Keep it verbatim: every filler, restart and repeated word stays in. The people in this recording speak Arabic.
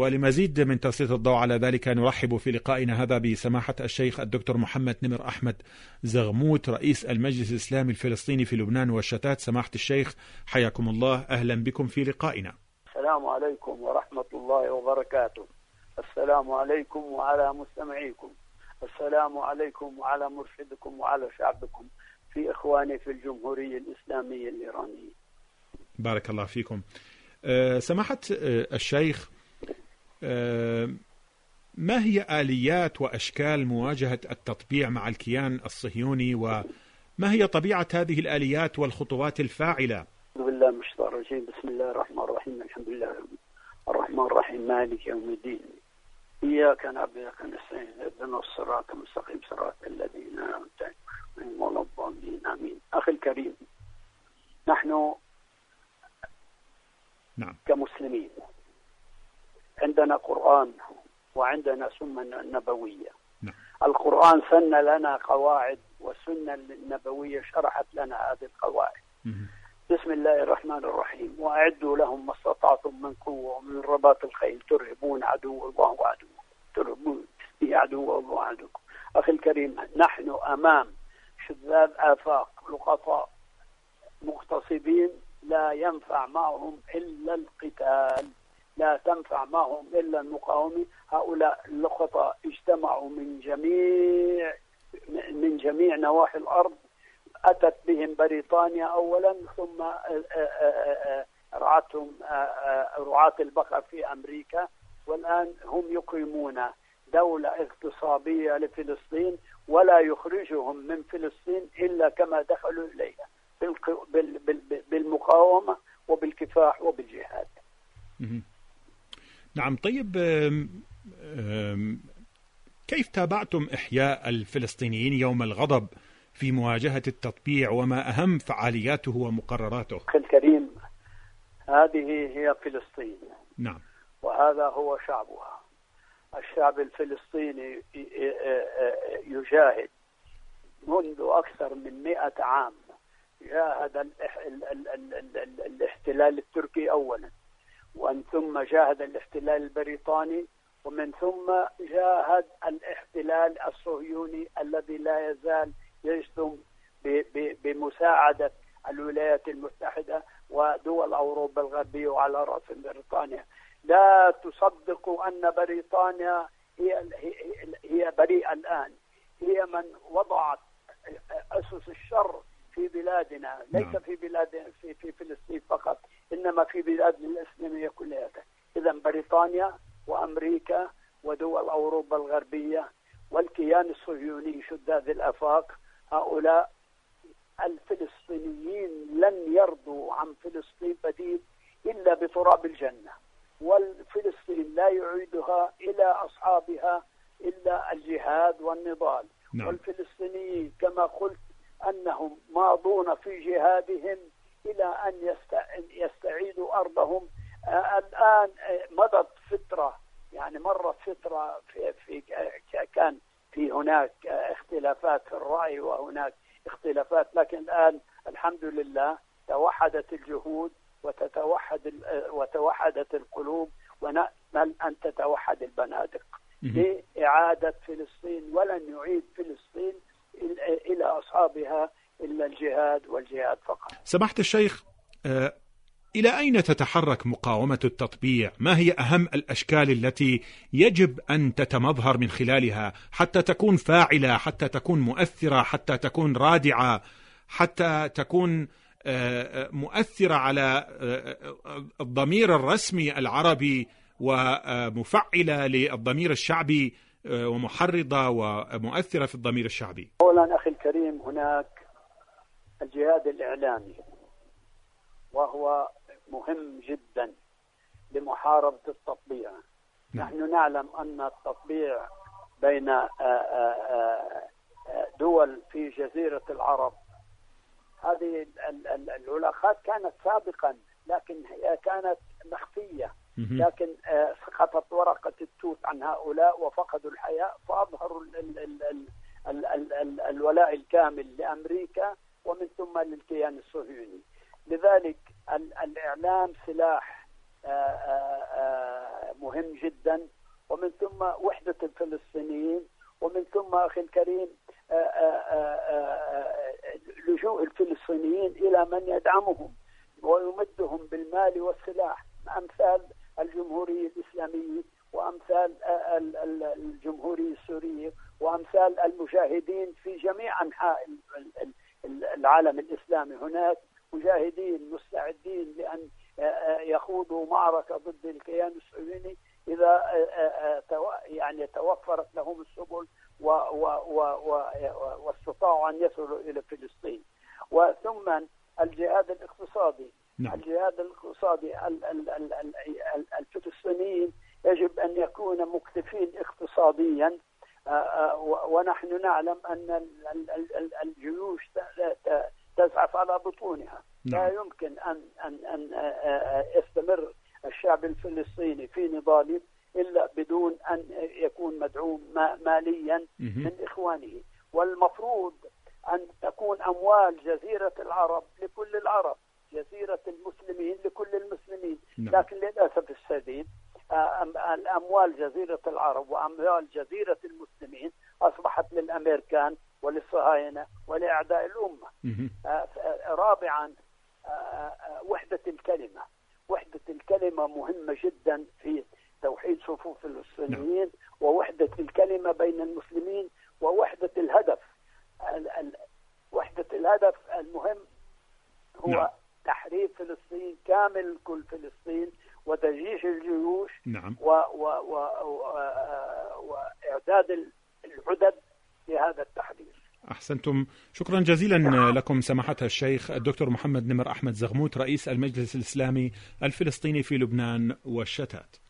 ولمزيد من تسليط الضوء على ذلك نرحب في لقائنا هذا بسماحة الشيخ الدكتور محمد نمر أحمد زغموت رئيس المجلس الإسلامي الفلسطيني في لبنان والشتات. سماحة الشيخ حياكم الله، أهلا بكم في لقائنا. السلام عليكم ورحمة الله وبركاته. السلام عليكم وعلى مستمعيكم، السلام عليكم وعلى مرشدكم وعلى شعبكم، في إخواني في الجمهورية الإسلامية الإيرانية. بارك الله فيكم. أه سماحة أه الشيخ، أه ما هي آليات وأشكال مواجهة التطبيع مع الكيان الصهيوني، وما هي طبيعة هذه الآليات والخطوات الفاعلة؟ أعوذ بالله من الشيطان الرجيم، بسم الله الرحمن الرحيم، الحمد لله الرحمن الرحيم مالك يوم الدين، إياك نعبد وإياك نستعين، اهدنا الصراط المستقيم صراط الذين أنعمت عليهم غير المغضوب عليهم آمين. أخي الكريم، نحن نعم. كمسلمين عندنا قرآن وعندنا سنة نبوية. نعم. القرآن سن لنا قواعد، والسنة النبوية شرحت لنا هذه القواعد. مم. بسم الله الرحمن الرحيم، وأعدوا لهم ما استطعتم من قوة ومن رباط الخيل ترهبون عدو الله وعدوكم ترهبون به عدو الله وعدوكم. أخي الكريم، نحن أمام شذاذ آفاق لقطاء مغتصبين لا ينفع معهم إلا القتال، لا تنفع معهم إلا المقاومة. هؤلاء اللقطاء اجتمعوا من جميع من جميع نواحي الأرض، أتت بهم بريطانيا أولا، ثم رعتهم رعاة البقر في أمريكا، والآن هم يقيمون دولة اغتصابية لفلسطين، ولا يخرجهم من فلسطين إلا كما دخلوا إليها، بالمقاومة وبالكفاح وبالجهاد. نعم. طيب، كيف تابعتم إحياء الفلسطينيين يوم الغضب في مواجهة التطبيع، وما أهم فعالياته ومقرراته؟ أخي الكريم، هذه هي فلسطين. نعم. وهذا هو شعبها. الشعب الفلسطيني يجاهد منذ أكثر من مئة عام. جاهد الاحتلال التركي أولا، ومن ثم جاهد الاحتلال البريطاني، ومن ثم جاهد الاحتلال الصهيوني الذي لا يزال يجتم بمساعدة الولايات المتحدة ودول أوروبا الغربية وعلى رأس بريطانيا. لا تصدقوا أن بريطانيا هي هي بريئة الآن، هي من وضعت أسس الشر في بلادنا، ليس نعم. في بلادنا في في فلسطين فقط، إنما في بلادنا الإسلامية كلها. إذا بريطانيا وأمريكا ودول أوروبا الغربية والكيان الصهيوني شذاذ الآفاق، هؤلاء الفلسطينيين لن يرضوا عن فلسطين بديل إلا بتراب الجنة، والفلسطين لا يعيدها إلى أصحابها إلا الجهاد والنضال. نعم. والفلسطينيين كما قلت أنهم ماضون في جهادهم إلى أن يستعيدوا أرضهم. الآن مضت فترة، يعني مرت فترة في, في كان في هناك اختلافات في الرأي وهناك اختلافات، لكن الآن الحمد لله توحدت الجهود وتتوحد وتوحدت القلوب، ونأمل أن تتوحد البنادق لإعادة فلسطين. ولن يعيد فلسطين إلى أصحابها إلا الجهاد والجهاد فقط. سماحة الشيخ، إلى أين تتحرك مقاومة التطبيع؟ ما هي أهم الأشكال التي يجب أن تتمظهر من خلالها حتى تكون فاعلة، حتى تكون مؤثرة، حتى تكون رادعة، حتى تكون مؤثرة على الضمير الرسمي العربي ومفعلة للضمير الشعبي ومحرضة ومؤثرة في الضمير الشعبي؟ أولا أخي الكريم، هناك الجهاد الإعلامي، وهو مهم جدا لمحاربة التطبيع. نعم. نحن نعلم أن التطبيع بين دول في جزيرة العرب، هذه العلاقات كانت سابقا، لكن هي كانت مخفية، لكن سقطت ورقة التوت عن هؤلاء وفقدوا الحياء، فأظهروا ال ال ال ال ال ال الولاء الكامل لأمريكا ومن ثم للكيان الصهيوني. لذلك الإعلام سلاح مهم جدا، ومن ثم وحدة الفلسطينيين، ومن ثم أخي الكريم لجوء الفلسطينيين إلى من يدعمهم ويمدهم بالمال والسلاح، أمثال الجمهورية الإسلامية وأمثال الجمهورية السورية وأمثال المجاهدين في جميع أنحاء العالم الإسلامي. هناك مجاهدين مستعدين لأن يخوضوا معركة ضد الكيان الصهيوني إذا يعني توفرت لهم السبل واستطاعوا أن يصلوا إلى فلسطين. وثم الجهاد الاقتصادي. نعم. الجهاد الاقتصادي، الفلسطينيين يجب أن يكونوا مكتفين اقتصاديا، ونحن نعلم أن الجيوش تزعف على بطونها. لا يمكن أن أن أن يستمر الشعب الفلسطيني في نضاله إلا بدون أن يكون مدعوم ماليا من إخوانه. والمفروض أن تكون أموال جزيرة العرب لكل العرب، جزيرة المسلمين لكل المسلمين. لكن للأسف الشديد الأموال جزيرة العرب وأموال جزيرة المسلمين أصبحت للأمريكان وللصهاينة ولأعداء الأمة. رابعا وحدة الكلمة. وحدة الكلمة مهمة جدا في توحيد صفوف الفلسطينيين، ووحدة الكلمة بين المسلمين، ووحدة الهدف. وحدة الهدف المهم هو نعم. تحرير فلسطين كامل، كل فلسطين، وتجيش الجيوش. نعم. و و و وإعداد العدد لهذا التحرير. أحسنتم، شكرا جزيلا لكم سماحة الشيخ الدكتور محمد نمر أحمد زغموت، رئيس المجلس الإسلامي الفلسطيني في لبنان والشتات.